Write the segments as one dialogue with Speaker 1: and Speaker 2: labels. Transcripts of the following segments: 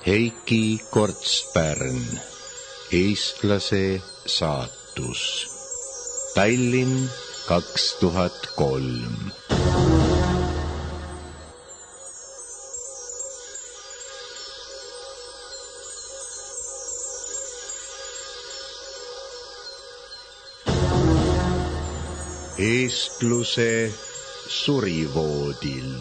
Speaker 1: Heiki Kortspärn, eestlase saatus. Tallinn 2003. Eestluse surivoodil.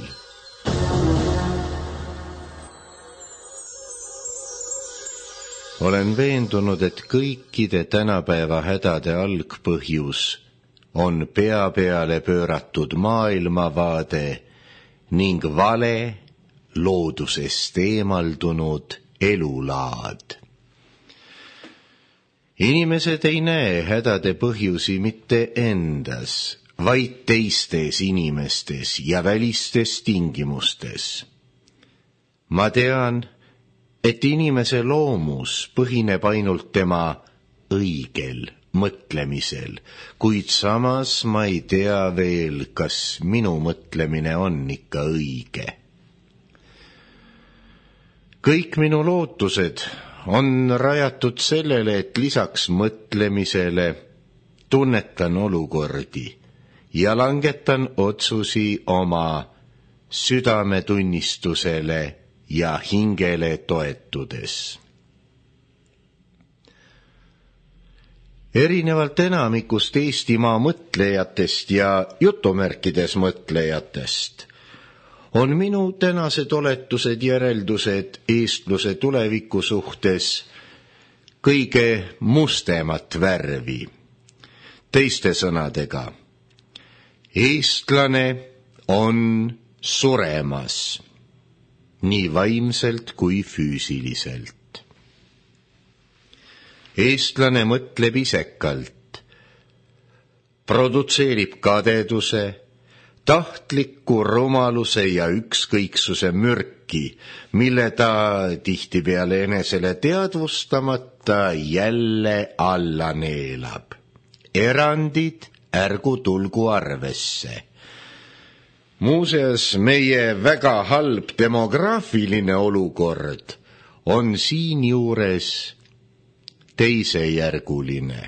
Speaker 1: Olen veendunud, et kõikide tänapäeva hädade algpõhjus on pea peale pööratud maailmavaade ning vale, loodusest eemaldunud elulaad. Inimesed ei näe hädade põhjusi mitte endas, vaid teistes inimestes ja välistes tingimustes. Ma tean, et inimese loomus põhineb ainult tema õigel mõtlemisel, kuid samas ma ei tea veel, kas minu mõtlemine on ikka õige. Kõik minu lootused on rajatud sellele, et lisaks mõtlemisele tunnetan olukordi ja langetan otsusi oma südametunnistusele ja hingele toetudes. Erinevalt enamikust Eestimaa mõtlejatest ja jutumärkides mõtlejatest on minu tänased oletused järeldused eestluse tuleviku suhtes kõige mustemat värvi. Teiste sõnadega, eestlane on suremas, nii vaimselt kui füüsiliselt. Eestlane mõtleb isekalt, produtseerib kadeduse, tahtliku rumaluse ja ükskõiksuse mürki, mille ta tihtipeale enesele teadvustamata jälle alla neelab. Erandid ärgu tulgu arvesse. Muuseas, meie väga halb demograafiline olukord on siinjuures teisejärguline.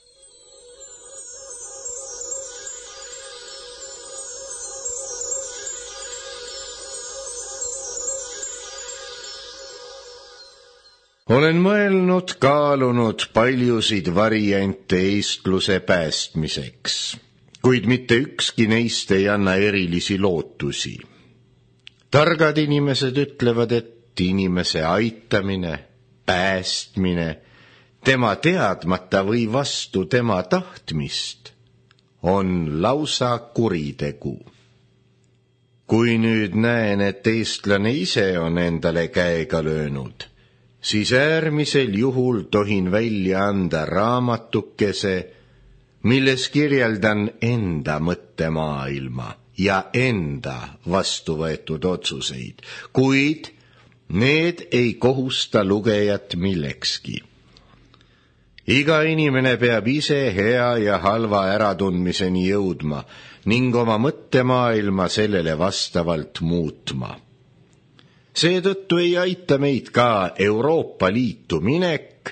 Speaker 1: Olen mõelnud, kaalunud paljusid variante eestluse päästmiseks, kuid mitte ükski neist ei anna erilisi lootusi. Targad inimesed ütlevad, et inimese aitamine, päästmine, tema teadmata või vastu tema tahtmist on lausa kuritegu. Kui nüüd näen, et eestlane ise on endale käega löönud, siis äärmisel juhul tohin välja anda raamatukese, milles kirjeldan enda mõttemaailma ja enda vastu võetud otsuseid, kuid need ei kohusta lugejat millekski. Iga inimene peab ise hea ja halva äratundmiseni jõudma ning oma mõttemaailma sellele vastavalt muutma. Seetõttu ei aita meid ka Euroopa Liitu minek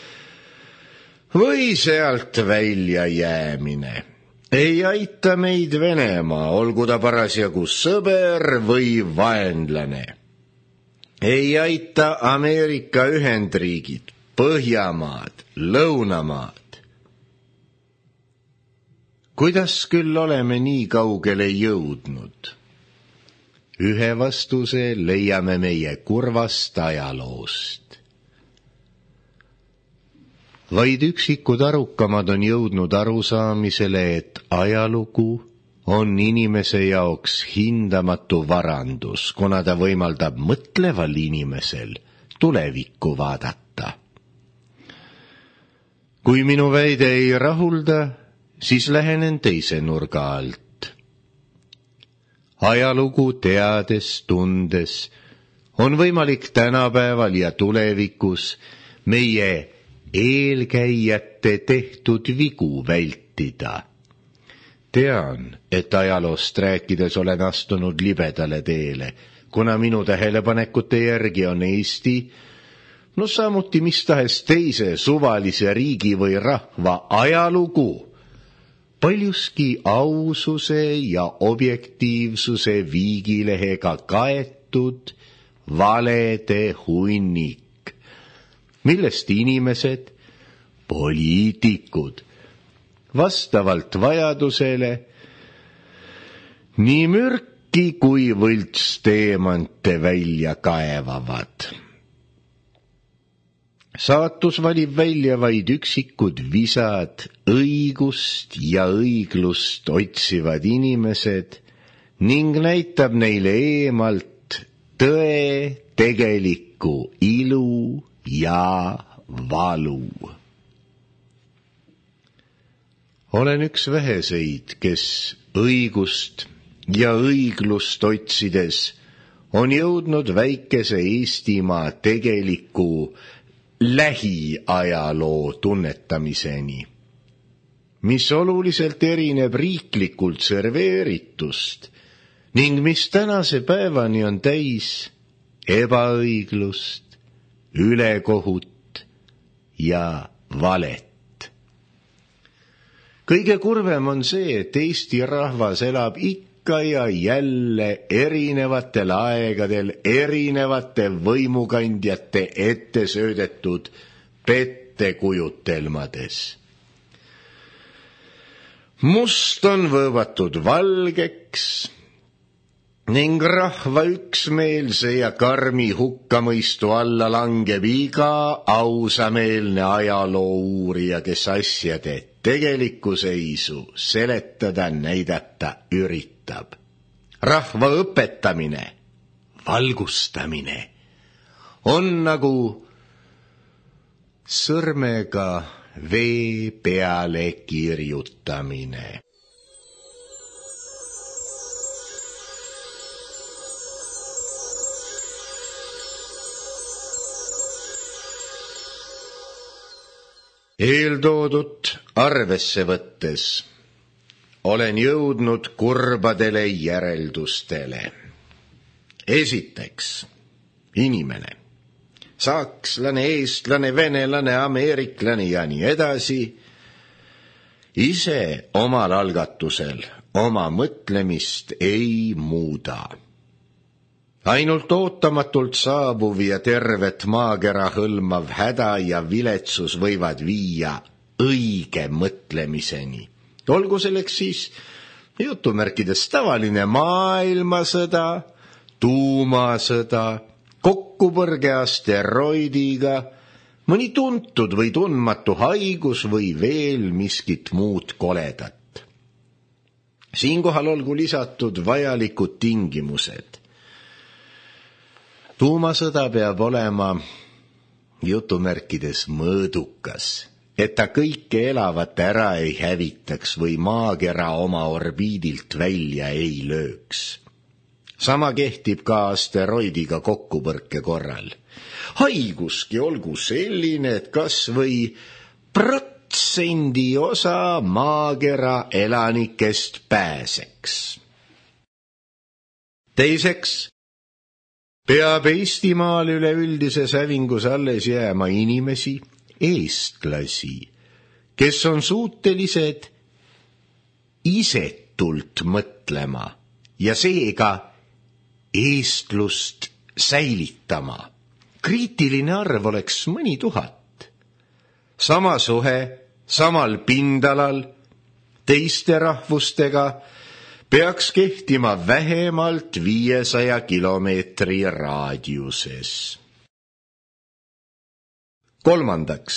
Speaker 1: või sealt välja jäämine. Ei aita meid Venemaa, olgu ta parasjagu sõber või vaenlane. Ei aita Ameerika Ühendriigid, Põhjamaad, Lõunamaad. Kuidas küll oleme nii kaugele jõudnud? Ühe vastuse leiame meie kurvast ajaloost. Vaid üksikud arukamad on jõudnud arusaamisele, et ajalugu on inimese jaoks hindamatu varandus, kuna ta võimaldab mõtleval inimesel tulevikku vaadata. Kui minu väide ei rahulda, siis lähenen teise nurga alt. Ajalugu teades, tundes on võimalik tänapäeval ja tulevikus meie eelkäijate tehtud vigu vältida. Tean, et ajaloost rääkides olen astunud libedale teele, kuna minu tähelepanekute järgi on Eesti no samuti mis tahes teise suvalise riigi või rahva ajalugu, paljuski aususe ja objektiivsuse viigilehega kaetud valede hunnik, millest inimesed, poliitikud, vastavalt vajadusele nii mürki kui võltsteemante välja kaevavad. Saatus valib välja vaid üksikud visad, õigust ja õiglust otsivad inimesed ning näitab neile eemalt tõe tegelikku ilu ja valu. Olen üks väheseid, kes õigust ja õiglust otsides on jõudnud väikese Eestimaa tegeliku lähiajaloo tunnetamiseni, mis oluliselt erineb riiklikult serveeritust ning mis tänase päevani on täis ebaõiglust, ülekohut ja valet. Kõige kurvem on see, et Eesti rahvas elab ikka ja jälle erinevatel aegadel erinevate võimukandjate ette söödetud pettekujutelmades. Must on võõvatud valgeks ning rahva üksmeelse ja karmi hukkamõistu alla langeb iga ausameelne ajaloo uurija, kes asjade tegelikku seisu seletada, näidata üritab. Rahva õpetamine, valgustamine on nagu sõrmega vee peale kirjutamine. Eeltoodut arvesse võttes olen jõudnud kurbadele järeldustele. Esiteks, inimene, sakslane, eestlane, venelane, ameeriklane ja nii edasi, ise omal algatusel oma mõtlemist ei muuda. Ainult ootamatult saabuv ja tervet maakera hõlmav häda ja viletsus võivad viia õige mõtlemiseni. Olgu selleks siis jutumärkides tavaline maailmasõda, tuumasõda, kokkupõrge asteroidiga, mõni tuntud või tundmatu haigus või veel miskit muud koledat. Siinkohal olgu lisatud vajalikud tingimused. Tuumasõda peab olema jutumärkides mõõdukas, et ta kõike elavat ära ei hävitaks või maakera oma orbiidilt välja ei lööks. Sama kehtib ka asteroidiga kokkupõrke korral. Haiguski olgu selline, et kas või protsendi osa maakera elanikest pääseks. Teiseks, peab Eestimaal üleüldises hävingus alles jääma inimesi, eestlasi, kes on suutelised isetult mõtlema ja seega eestlust säilitama. Kriitiline arv oleks mõni tuhat. Sama suhe, samal pindalal, teiste rahvustega peaks kehtima vähemalt 500 kilomeetri raadiuses. Kolmandaks,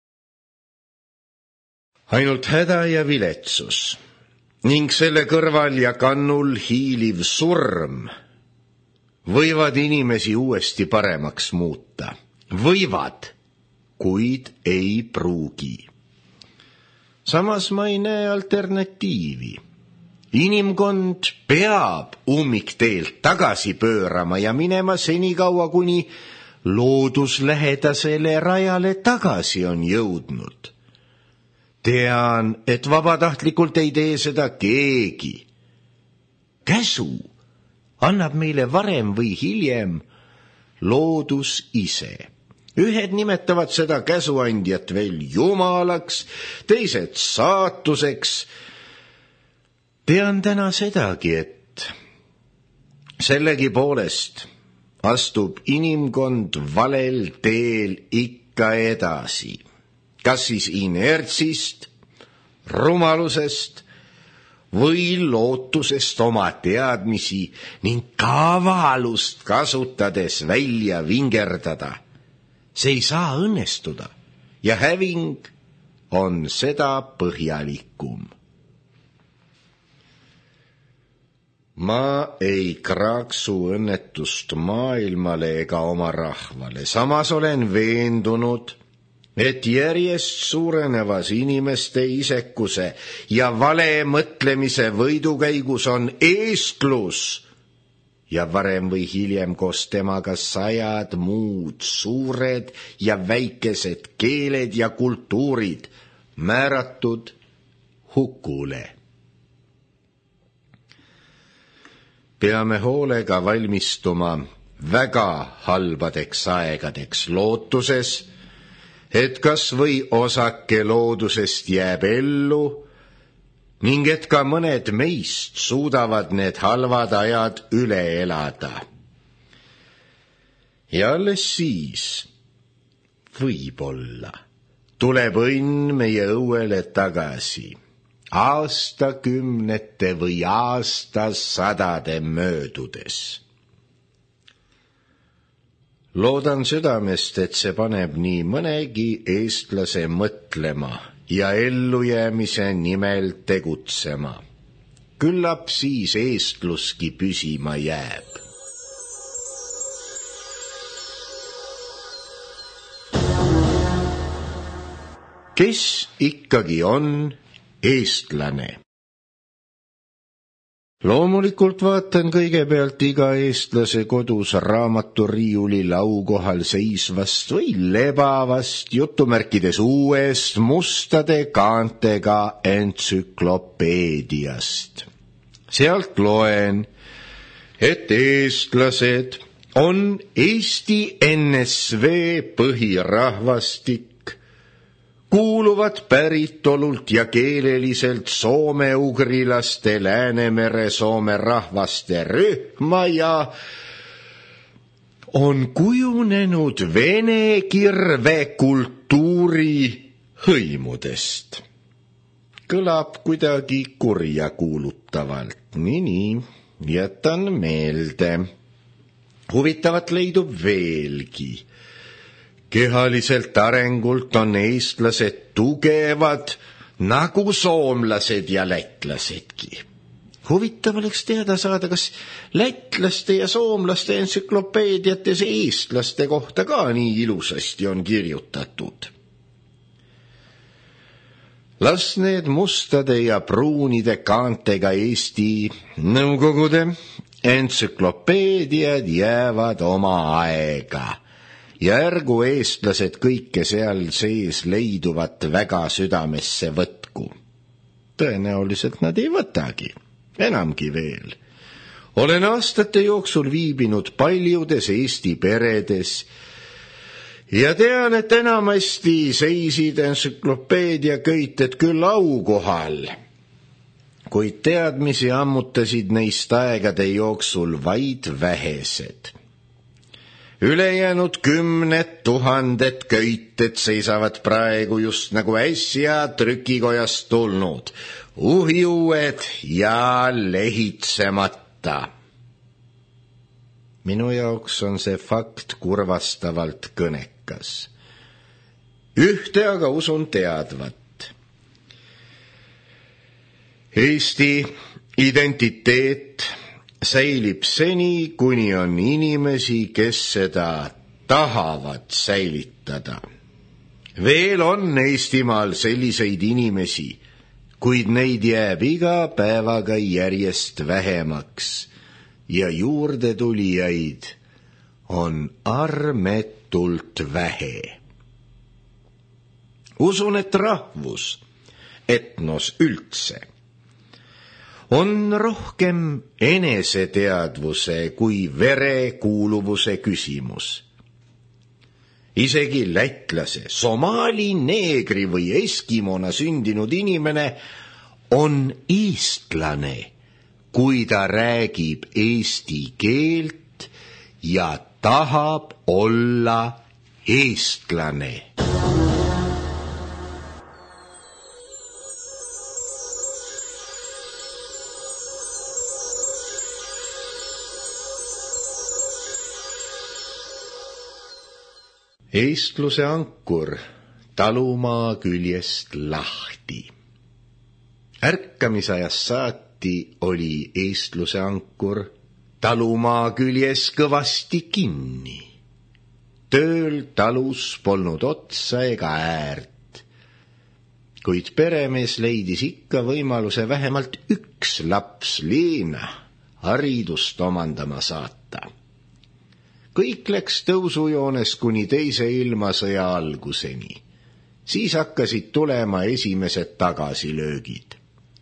Speaker 1: ainult häda ja viletsus ning selle kõrval ja kannul hiiliv surm võivad inimesi uuesti paremaks muuta. Võivad, kuid ei pruugi. Samas ma ei näe alternatiivi. Inimkond peab ummikteelt tagasi pöörama ja minema senikaua, kuni looduslähedasele rajale tagasi on jõudnud. Tean, et vabatahtlikult ei tee seda keegi. Käsu annab meile varem või hiljem loodus ise. Ühed nimetavad seda käsuandjat veel jumalaks, teised saatuseks. Tean täna sedagi, et sellegipoolest astub inimkond valel teel ikka edasi, kas siis inertsist, rumalusest või lootusest oma teadmisi ning kavalust kasutades välja vingerdada. See ei saa õnnestuda ja häving on seda põhjalikum. Ma ei kraaksu õnnetust maailmale ega oma rahvale, samas olen veendunud, et järjest suurenevas inimeste isekuse ja vale mõtlemise võidukäigus on eestlus ja varem või hiljem koos temaga 100 muud suured ja väikesed keeled ja kultuurid määratud hukule. Peame hoolega valmistuma väga halbadeks aegadeks lootuses, et kas või osake loodusest jääb ellu ning et ka mõned meist suudavad need halvad ajad üle elada. Ja alles siis, võib-olla, tuleb õnn meie õuele tagasi, aastakümnete või aastasadade möödudes. Loodan südamest, et see paneb nii mõnegi eestlase mõtlema ja ellujäämise nimel tegutsema. Küllap siis eestluski püsima jääb. Kes ikkagi on eestlane? Loomulikult vaatan kõigepealt iga eestlase kodus raamaturiiuli laukohal seisvast või lebavast jutumärkides uuest mustade kaantega entsüklopeediast. Sealt loen, et eestlased on Eesti NSV põhirahvastik, kuuluvad päritolult ja keeleliselt soome-ugrilaste Läänemere soome rahvaste rühma ja on kujunenud vene kirvekultuuri hõimudest. Kõlab kuidagi kurjakuulutavalt, nii, jätan meelde. Huvitavat leidub veelgi. Kehaliselt arengult on eestlased tugevad nagu soomlased ja lätlasedki. Huvitav oleks teada saada, kas lätlaste ja soomlaste entsüklopeediates eestlaste kohta ka nii ilusasti on kirjutatud. Las need mustade ja pruunide kaantega Eesti nõukogude entsüklopeediad jäävad oma aega. Ja ärgu eestlased kõike seal sees leiduvat väga südamesse võtku. Tõenäoliselt nad ei võtagi, enamgi veel. Olen aastate jooksul viibinud paljudes Eesti peredes ja tean, et enamasti seisid entsüklopeedia köited küll aukohal, kuid teadmisi ammutasid neist aegade jooksul vaid vähesed. Ülejäänud 10 000 köited seisavad praegu just nagu äsja trükikojast tulnud, uhiued ja lehitsemata. Minu jaoks on see fakt kurvastavalt kõnekas. Ühte aga usun teadvat. Eesti identiteet säilib seni, kuni on inimesi, kes seda tahavad säilitada. Veel on Eestimaal selliseid inimesi, kuid neid jääb iga päevaga järjest vähemaks ja juurdetulijaid on armetult vähe. Usun, et rahvus, etnos üldse, on rohkem eneseteadvuse kui verekuuluvuse küsimus. Isegi lätlase, somaali, neegri või eskimona sündinud inimene on eestlane, kui ta räägib eesti keelt ja tahab olla eestlane. Eestluse ankur talumaa küljest lahti. Ärkamisajast saati oli eestluse ankur talumaa küljes kõvasti kinni. Tööl talus polnud otsa ega äärt, kuid peremees leidis ikka võimaluse vähemalt üks laps, Leena, haridust omandama saata. Kõik läks tõusujoones kuni teise ilmasõja alguseni. Siis hakkasid tulema esimesed tagasilöögid.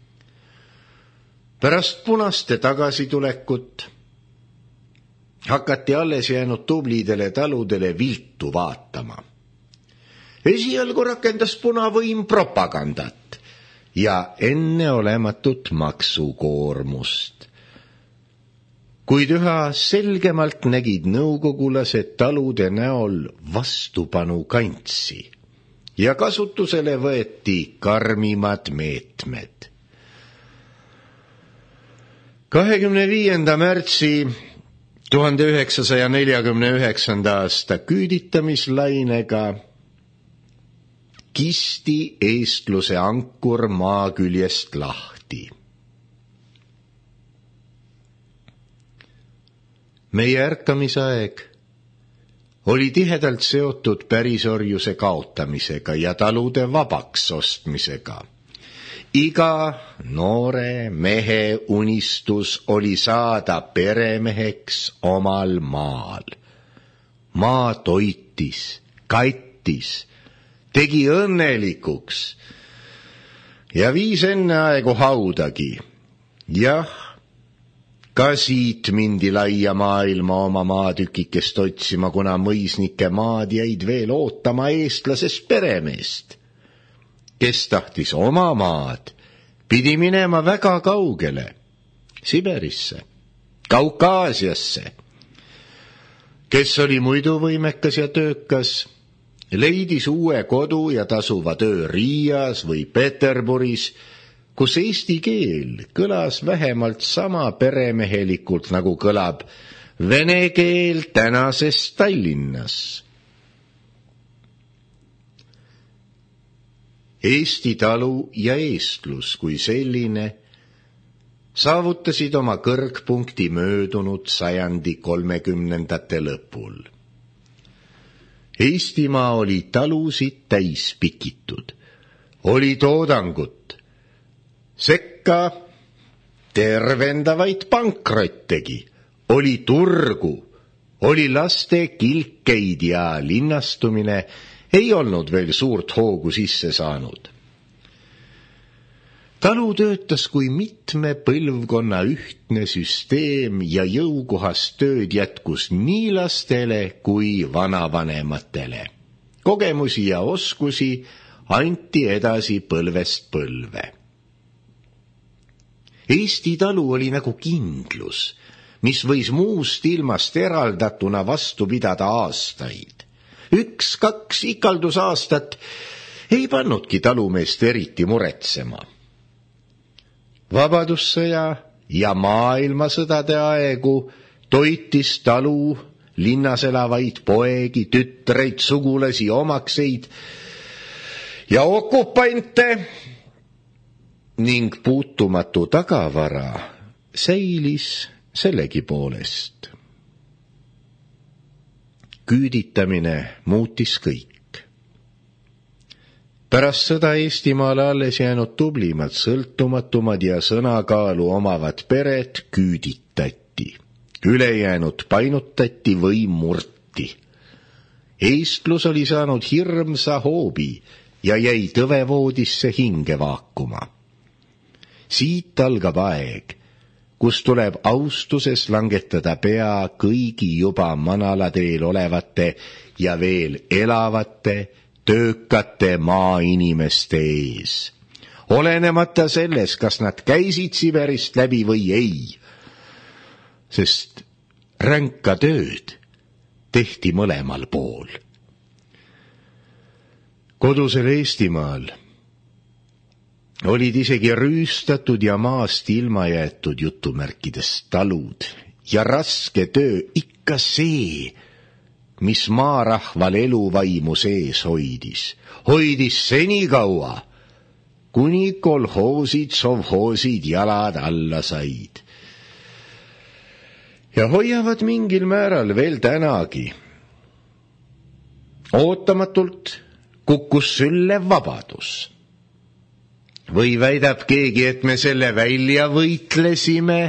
Speaker 1: Pärast punaste tagasitulekut hakati alles jäänud tublidele taludele viltu vaatama. Esialgu rakendas punavõim propagandat ja enneolematut maksukoormust. Kuid üha selgemalt nägid nõukogulased talude näol vastupanu kantsi ja kasutusele võeti karmimad meetmed. 25. märtsi 1949. aasta küüditamislainega kisti eestluse ankur maa küljest lahti. Meie ärkamisaeg oli tihedalt seotud pärisorjuse kaotamisega ja talude vabaks ostmisega. Iga noore mehe unistus oli saada peremeheks omal maal. Maa toitis, kattis, tegi õnnelikuks ja viis enneaegu haudagi. Jah, ka siit mindi laia maailma oma maatükikest otsima, kuna mõisnike maad jäid veel ootama eestlasest peremeest. Kes tahtis oma maad, pidi minema väga kaugele, Siberisse, Kaukaasiasse. Kes oli muidu võimekas ja töökas, leidis uue kodu ja tasuva töö Riias või Peterburis, kus eesti keel kõlas vähemalt sama peremehelikult, nagu kõlab vene keel tänases Tallinnas. Eesti talu ja eestlus kui selline saavutasid oma kõrgpunkti möödunud sajandi 30. lõpul. Eestimaa oli talusid täis pikitud, oli toodangut, sekka tervendavaid pankrottegi, oli turgu, oli laste kilkeid ja linnastumine ei olnud veel suurt hoogu sisse saanud. Talu töötas kui mitme põlvkonna ühtne süsteem ja jõukohast tööd jätkus nii lastele kui vanavanematele. Kogemusi ja oskusi anti edasi põlvest põlve. Eesti talu oli nagu kindlus, mis võis muust ilmast eraldatuna vastu pidada aastaid. 1-2 ikaldusaastat ei pannudki talumeest eriti muretsema. Vabadussõja ja maailmasõdade aegu toitis talu linnas elavaid poegi, tütreid, sugulasi, omakseid ja okupante ning puutumatu tagavara säilis sellegipoolest. Küüditamine muutis kõik. Pärast sõda Eestimaale alles jäänud tublimad, sõltumatumad ja sõnakaalu omavad pered küüditati. Ülejäänud painutati või murti. Eestlus oli saanud hirmsa hoobi ja jäi tõvevoodisse hinge vaakuma. Siit algab aeg, kus tuleb austuses langetada pea kõigi juba manalateel olevate ja veel elavate, töökate maainimeste ees. Olenemata selles, kas nad käisid Siberist läbi või ei, sest ränka tööd tehti mõlemal pool. Kodusel Eestimaal olid isegi rüüstatud ja maast ilma jäetud jutumärkides talud ja raske töö ikka see, mis maarahval eluvaimu sees hoidis senikaua, kuni kolhoosid, sovhoosid jalad alla said. Ja hoiavad mingil määral veel tänagi. Ootamatult kukkus sülle vabadus. Või väidab keegi, et me selle välja võitlesime?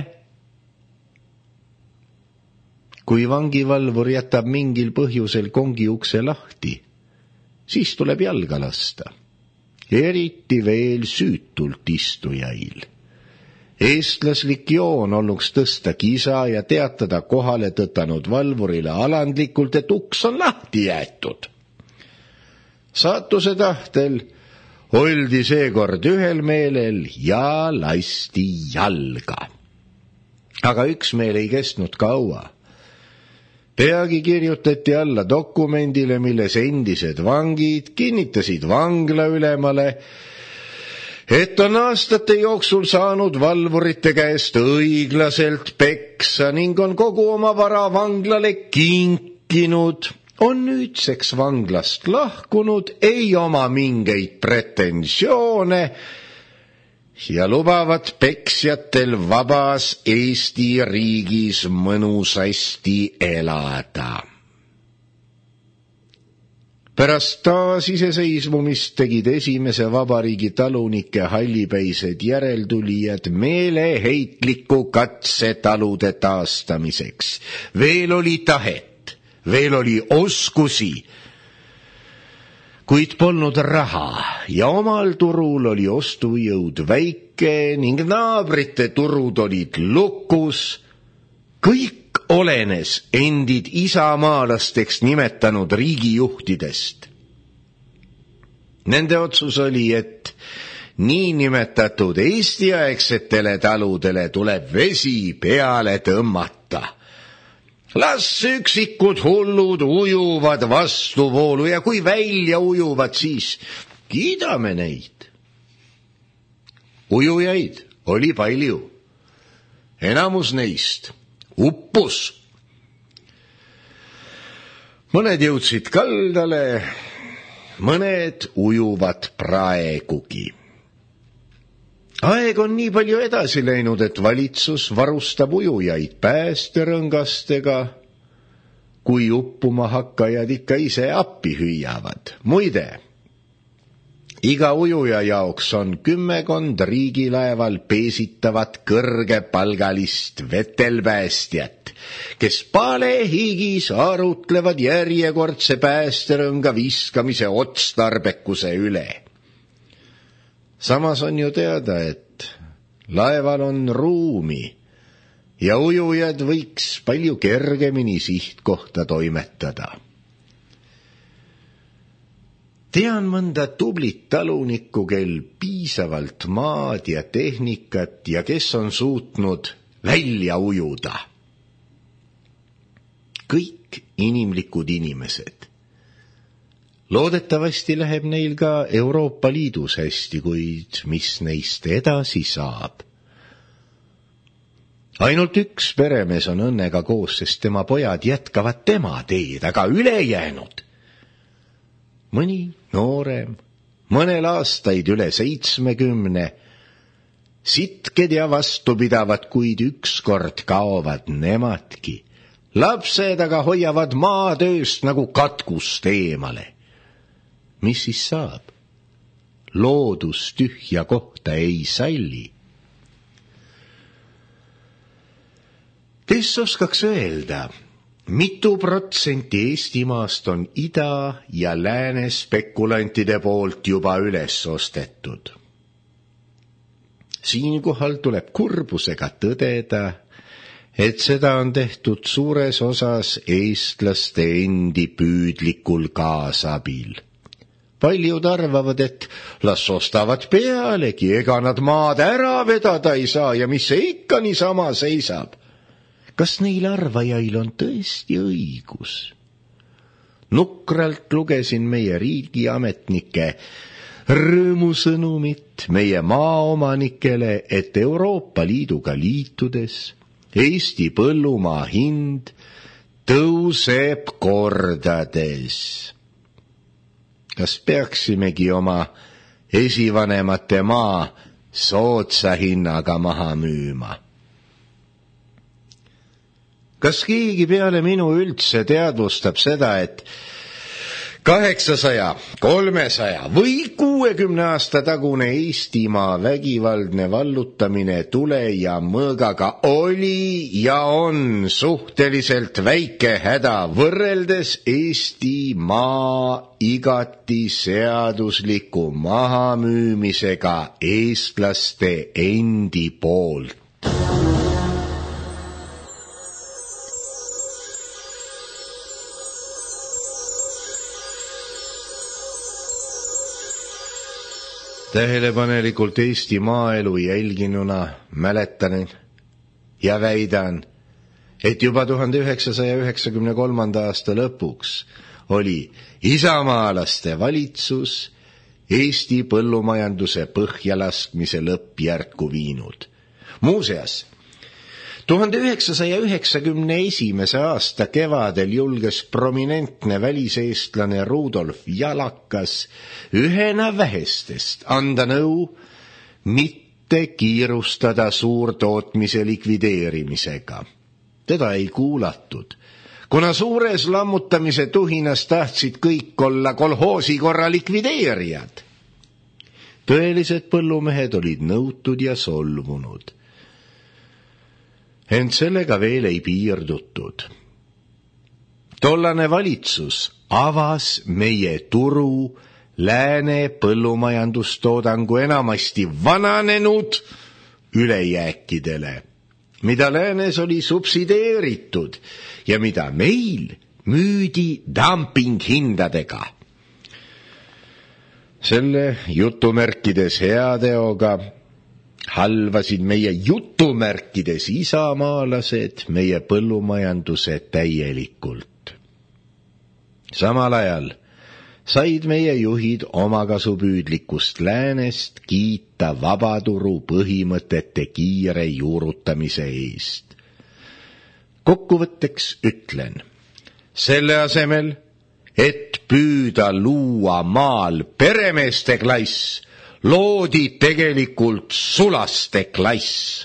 Speaker 1: Kui vangivalvur jätab mingil põhjusel kongi ukse lahti, siis tuleb jalga lasta. Eriti veel süütult istujail. Eestlaslik joon olnuks tõsta kisa ja teatada kohale tõtanud valvurile alandlikult, et uks on lahti jäetud. Saatuse tahtel oldi seekord ühel meelel ja lasti jalga. Aga üksmeel ei kestnud kaua. Peagi kirjutati alla dokumendile, milles endised vangid kinnitasid vangla ülemale, et on aastate jooksul saanud valvurite käest õiglaselt peksa ning on kogu oma vara vanglale kinkinud, on nüüdseks vanglast lahkunud, ei oma mingeid pretensioone ja lubavad peksjatel vabas Eesti riigis mõnusasti elada. Pärast taasiseseisvumist tegid esimese vabariigi talunike hallipäised järeltulijad meeleheitliku katse talude taastamiseks. Veel oli tahet, veel oli oskusi, kuid polnud raha ja omal turul oli ostujõud väike ning naabrite turud olid lukus. Kõik olenes endid isamaalasteks nimetanud riigijuhtidest. Nende otsus oli, et niinimetatud eestiaegsetele taludele tuleb vesi peale tõmmata. Las üksikud hullud ujuvad vastuvoolu ja kui välja ujuvad, siis kiidame neid. Ujujaid oli palju. Enamus neist uppus. Mõned jõudsid kaldale, mõned ujuvad praegugi. Aeg on nii palju edasi läinud, et valitsus varustab ujujaid päästerõngastega, kui uppuma hakkajad ikka ise appi hüüavad. Muide, iga ujuja jaoks on 10 riigilaeval peesitavat kõrgepalgalist vetelpäästjat, kes palehigis arutlevad järjekordse päästerõnga viskamise otstarbekuse üle. Samas on ju teada, et laeval on ruumi ja ujujad võiks palju kergemini sihtkohta toimetada. Tean mõnda tublit talunikku, kel piisavalt maad ja tehnikat ja kes on suutnud välja ujuda. Kõik inimlikud inimesed. Loodetavasti läheb neil ka Euroopa Liidus hästi, kuid mis neist edasi saab? Ainult üks peremees on õnnega koos, sest tema pojad jätkavad tema teed, aga ülejäänud. Mõni noorem, mõnel aastaid üle 70, sitked ja vastupidavad, kuid ükskord kaovad nemadki. Lapsed aga hoiavad maatööst nagu katkust eemale. Mis siis saab? Loodus tühja kohta ei salli. Kes oskaks öelda, mitu protsenti Eestimaast on ida- ja lääne spekulantide poolt juba üles ostetud? Siinkohal tuleb kurbusega tõdeda, et seda on tehtud suures osas eestlaste endi püüdlikul kaasabil. Paljud arvavad, et las ostavad pealegi, ega nad maad ära vedada ei saa ja mis see ikka niisama seisab. Kas neil arvajail on tõesti õigus? Nukralt lugesin meie riigiametnike rõõmusõnumit meie maaomanikele, et Euroopa Liiduga liitudes Eesti põllumaa hind tõuseb kordades. Kas peaksimegi oma esivanemate maa soodsa hinnaga maha müüma? Kas keegi peale minu üldse teadvustab seda, et 800, 300 või 60 aasta tagune Eestimaa vägivaldne vallutamine tule ja mõõgaga oli ja on suhteliselt väike häda võrreldes Eestimaa igati seadusliku mahamüümisega eestlaste endi poolt? Tähelepanelikult Eesti maaelu jälginuna mäletan ja väidan, et juba 1993. aasta lõpuks oli isamaalaste valitsus Eesti põllumajanduse põhjalaskmise lõppjärku viinud. Muuseas, 1991. aasta kevadel julges prominentne väliseestlane Rudolf Jalakas ühena vähestest anda nõu mitte kiirustada suurtootmise likvideerimisega. Teda ei kuulatud, kuna suures lammutamise tuhinas tahtsid kõik olla kolhoosi korra likvideerijad. Tõelised põllumehed olid nõutud ja solvunud. Ent sellega veel ei piirdutud. Tollane valitsus avas meie turu lääne põllumajandustoodangu enamasti vananenud ülejääkidele, mida läänes oli subsideeritud ja mida meil müüdi dumpinghindadega. Selle jutumärkides heateoga halvasid meie jutumärkides isamaalased meie põllumajanduse täielikult. Samal ajal said meie juhid omakasupüüdlikust läänest kiita vabaturu põhimõtete kiire juurutamise eest. Kokkuvõtteks ütlen, selle asemel, et püüda luua maal peremeeste klass, loodi tegelikult sulaste klass.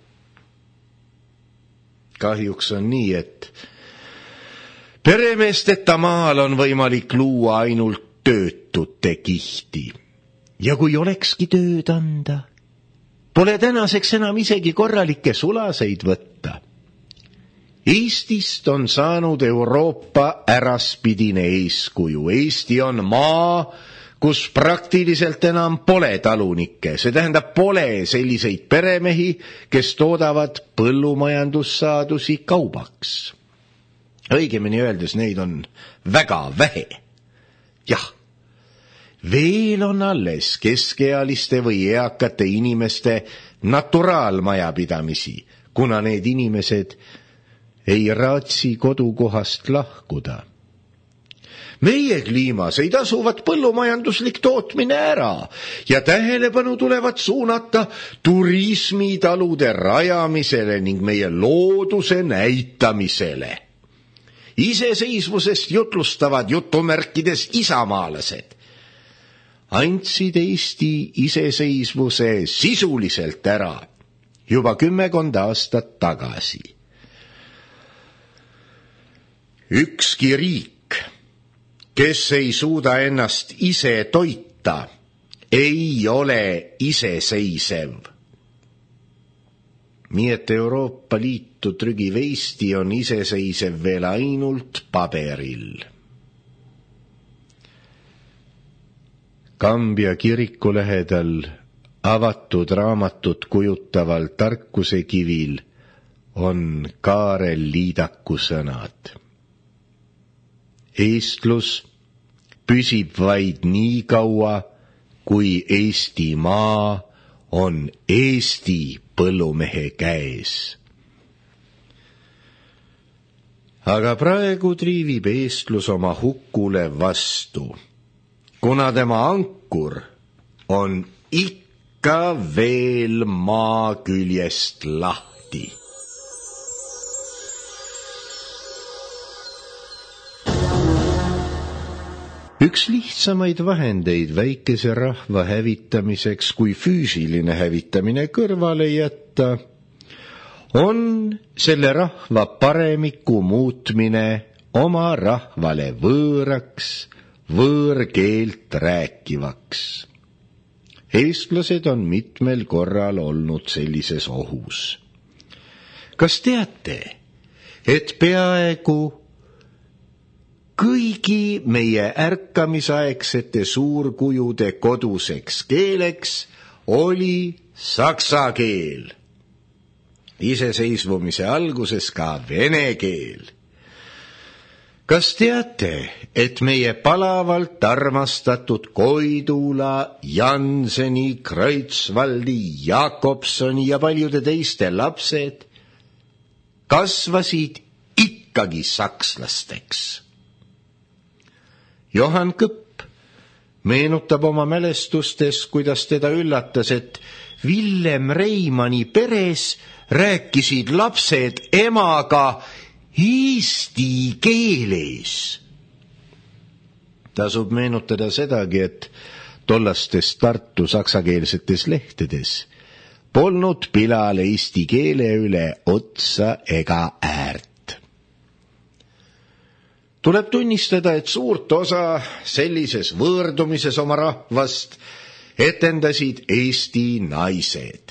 Speaker 1: Kahjuks on nii, et peremeesteta maal on võimalik luua ainult töötute kihti. Ja kui olekski tööd anda, pole tänaseks enam isegi korralikke sulaseid võtta. Eestist on saanud Euroopa äraspidine eeskuju. Eesti on maa, kus praktiliselt enam pole talunikke, see tähendab pole selliseid peremehi, kes toodavad põllumajandussaadusi kaubaks. Õigemini öeldes neid on väga vähe. Jah, veel on alles keskealiste või eakate inimeste naturaalmajapidamisi, kuna need inimesed ei raatsi kodukohast lahkuda. Meie kliimas ei tasuvat põllumajanduslik tootmine ära ja tähelepanu tulevad suunata turismitalude rajamisele ning meie looduse näitamisele. Iseseisvusest jutlustavad jutumärkides isamaalased andsid Eesti iseseisvuse sisuliselt ära juba 10 aastat tagasi. Ükski riik, kes ei suuda ennast ise toita, ei ole iseseisev. Nii et Euroopa Liitu trügiv Eesti on iseseisev veel ainult paberil. Kambja kiriku lähedal avatud raamatut kujutaval tarkusekivil on Kaarel Liidaku sõnad. Eestlus püsib vaid nii kaua, kui Eesti maa on Eesti põllumehe käes. Aga praegu triivib eestlus oma hukule vastu, kuna tema ankur on ikka veel maa küljest lahti. Üks lihtsamaid vahendeid väikese rahva hävitamiseks, kui füüsiline hävitamine kõrvale jätta, on selle rahva paremiku muutmine oma rahvale võõraks, võõrkeelt rääkivaks. Eestlased on mitmel korral olnud sellises ohus. Kas teate, et peaaegu kõigi meie ärkamisaegsete suurkujude koduseks keeleks oli saksa keel. Iseseisvumise alguses ka vene keel. Kas teate, et meie palavalt armastatud Koidula, Janseni, Kreutzwaldi, Jakobsoni ja paljude teiste lapsed kasvasid ikkagi sakslasteks? Johann Kõpp meenutab oma mälestustes, kuidas teda üllatas, et Villem Reimanni peres rääkisid lapsed emaga eesti keeles. Tasub meenutada sedagi, et tollastes Tartu saksakeelsetes lehtedes polnud pilal eesti keele üle otsa ega äärt. Tuleb tunnistada, et suurt osa sellises võõrdumises oma rahvast etendasid Eesti naised.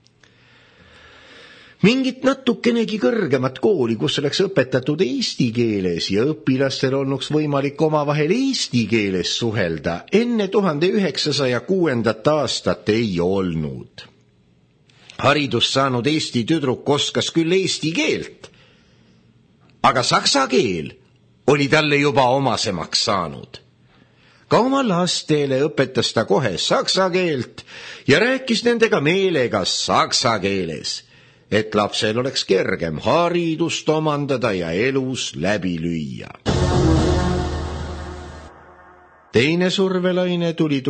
Speaker 1: Mingit natukenegi kõrgemat kooli, kus oleks õpetatud eesti keeles ja õpilastel olnuks võimalik omavahel eesti keeles suhelda, enne 1906. aastat ei olnud. Haridust saanud Eesti tüdruk oskas küll eesti keelt, aga saksa keel oli talle juba omasemaks saanud. Ka oma lastele õpetas ta kohe saksa keelt ja rääkis nendega meelega saksa keeles, et lapsel oleks kergem haridust omandada ja elus läbi lüüa. Teine survelaine tuli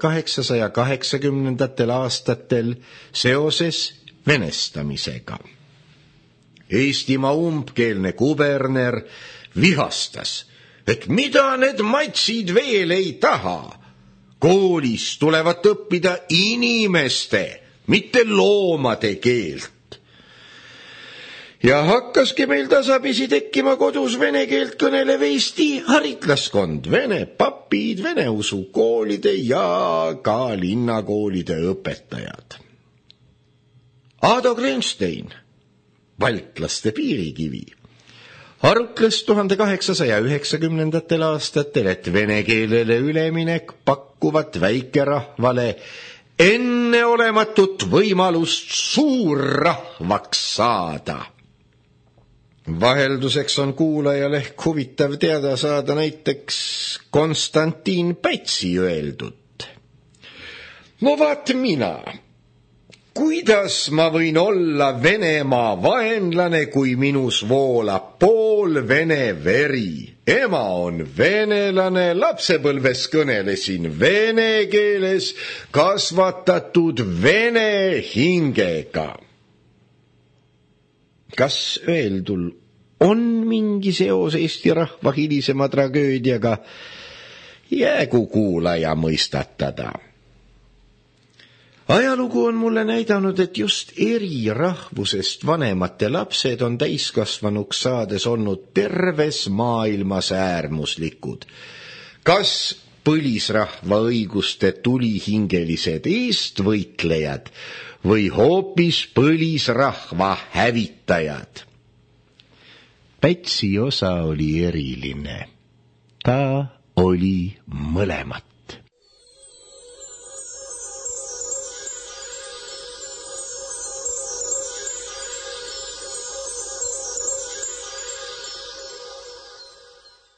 Speaker 1: 1880. aastatel seoses venestamisega. Eestimaa umbkeelne kuberner vihastas, et mida need matsid veel ei taha. Koolis tulevad õppida inimeste, mitte loomade keelt. Ja hakkaski meil tasapisi tekkima kodus vene keelt kõnelev Eesti haritlaskond, vene papid, vene usukoolide ja ka linnakoolide õpetajad. Ado Grenstein, baltlaste piirikivi, arutles 1890. aastatel, et vene keelele üleminek pakuvat väikerahvale enneolematut võimalust suurrahvaks saada. Vahelduseks on kuulajal ehk huvitav teada saada näiteks Konstantin Pätsi öeldut. No vaat mina, kuidas ma võin olla Venemaa vaenlane, kui minus voolab pool vene veri? Ema on venelane, lapsepõlves kõnelesin vene keeles, kasvatatud vene hingega. Kas öeldul on mingi seos Eesti rahva hilisema tragöödiaga? Jäägu kuulaja mõistatada. Ajalugu on mulle näidanud, et just eri rahvusest vanemate lapsed on täiskasvanuks saades olnud terves maailmas äärmuslikud. Kas põlisrahva õiguste tulihingelised eestvõitlejad või hoopis põlisrahva hävitajad? Pätsi osa oli eriline. Ta oli mõlemat.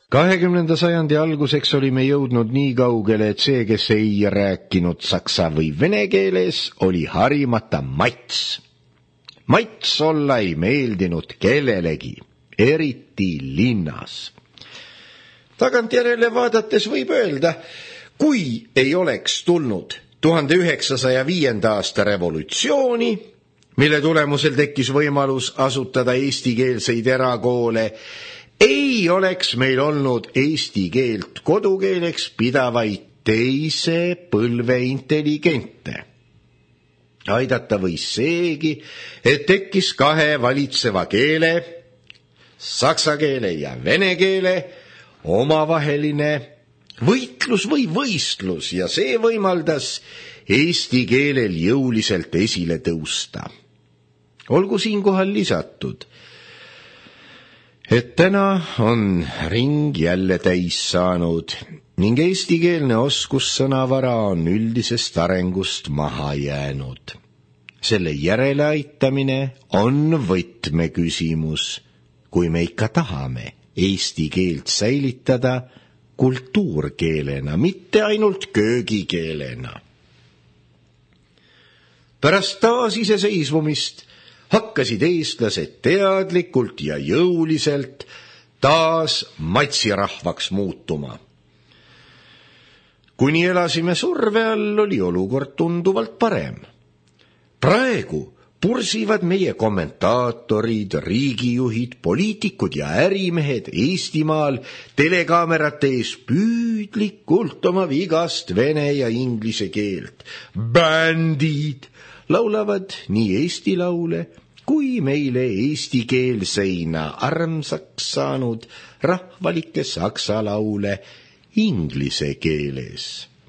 Speaker 1: 20. sajandi alguseks olime jõudnud nii kaugele, et see, kes ei rääkinud saksa või vene keeles, oli harimata mats. Mats olla ei meeldinud kellelegi, eriti linnas. Tagantjärele vaadates võib öelda, kui ei oleks tulnud 1905. aasta revolutsiooni, mille tulemusel tekkis võimalus asutada eestikeelseid erakoole, ei oleks meil olnud eesti keelt kodukeeleks pidavaid teise põlve intelligente. Aidata võis seegi, et tekkis kahe valitseva keele, saksa keele ja vene keele, omavaheline võitlus või võistlus ja see võimaldas eesti keelel jõuliselt esile tõusta. Olgu siinkohal lisatud, et täna on ring jälle täis saanud ning eestikeelne oskussõnavara on üldisest arengust maha jäänud. Selle järeleaitamine on võtmeküsimus, kui me ikka tahame eesti keelt säilitada kultuurkeelena, mitte ainult köögikeelena. Pärast taasiseseisvumist hakkasid eestlased teadlikult ja jõuliselt taas matsirahvaks muutuma. Kuni elasime surve all, oli olukord tunduvalt parem. Praegu pursivad meie kommentaatorid, riigijuhid, poliitikud ja ärimehed Eestimaal telekaamerate ees püüdlikult oma vigast vene ja inglise keelt. Bändid laulavad nii eesti laule kui meile eestikeelseina armsaks saanud rahvalikke saksa laule inglise keeles.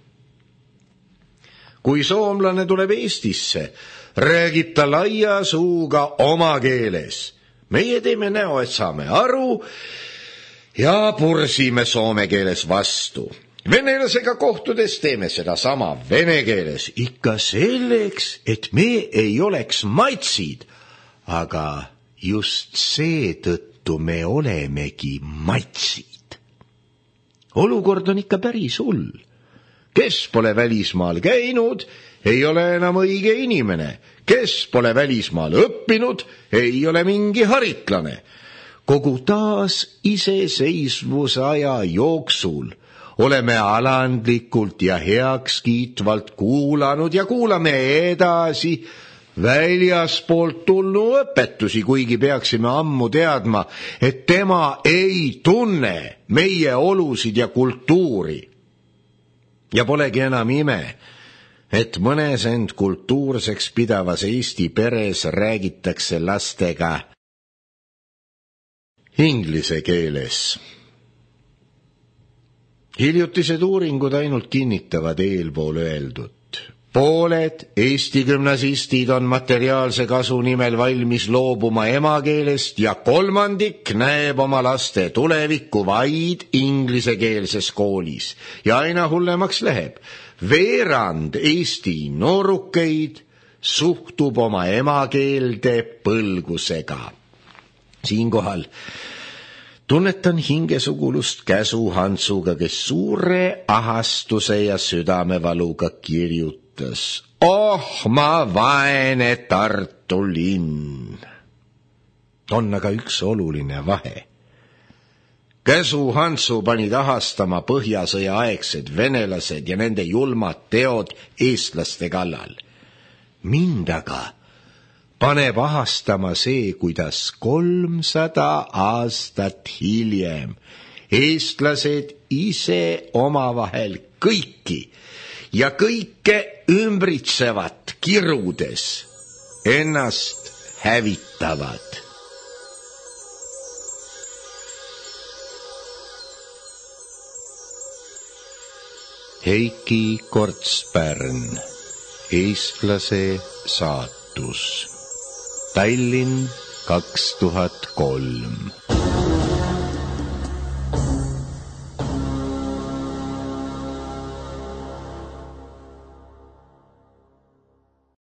Speaker 1: Kui soomlane tuleb Eestisse, räägib ta laia suuga oma keeles. Meie teeme näo, et saame aru ja pursime soome keeles vastu. Venelasega kohtudes teeme seda sama vene keeles, ikka selleks, et me ei oleks matsid, aga just seetõttu me olemegi matsid. Olukord on ikka päris hull. Kes pole välismaal käinud, ei ole enam õige inimene. Kes pole välismaal õppinud, ei ole mingi haritlane. Kogu taas iseseisvuse aja jooksul oleme alandlikult ja heakskiitvalt kuulanud ja kuulame edasi väljaspoolt tulnud õpetusi, kuigi peaksime ammu teadma, et tema ei tunne meie olusid ja kultuuri. Ja polegi enam ime, et mõnes end kultuurseks pidavas Eesti peres räägitakse lastega inglise keeles. Hiljutised uuringud ainult kinnitavad eelpool öeldut. Pooled Eesti gümnasistid on materiaalse kasu nimel valmis loobuma emakeelest ja 1/3 näeb oma laste tulevikku vaid inglisekeelses koolis. Ja aina hullemaks läheb. Veerand Eesti noorukeid suhtub oma emakeelde põlgusega. Siinkohal tunnetan hingesugulust Käsu-Hantsuga, kes suure ahastuse ja südamevaluga kirjutas: "Oh, ma vaene Tartu linn!" On aga üks oluline vahe. Käsu-Hantsu panid ahastama Põhjasõja aegsed venelased ja nende julmad teod eestlaste kallal. Mind aga paneb ahastama see, kuidas 300 aastat hiljem eestlased ise omavahel kõiki ja kõike ümbritsevat kirudes ennast hävitavad. Heiki Kortspärn, Eestlase saatus. Tallinn 2003.